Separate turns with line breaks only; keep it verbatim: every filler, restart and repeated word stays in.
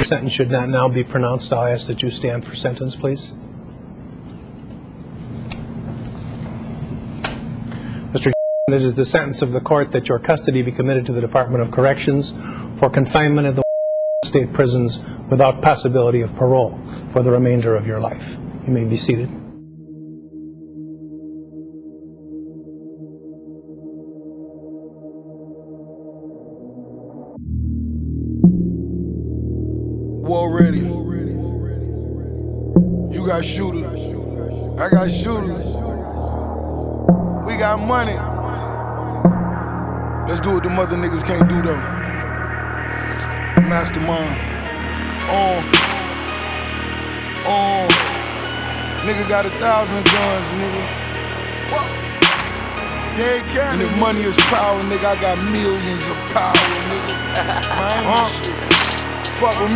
sentence should not now be pronounced, I'll ask that you stand for sentence, please. Mister It is the sentence of the court that your custody be committed to the Department of Corrections for confinement in the state prisons without possibility of parole for the remainder of your life. You may be seated.
War ready. You got shooters. I got shooters. We got money. Let's do what the mother niggas can't do though. Mastermind. On. On. Nigga got a thousand guns, nigga. And if money is power, nigga, I got millions of power, nigga. Man, huh? Fuck with me.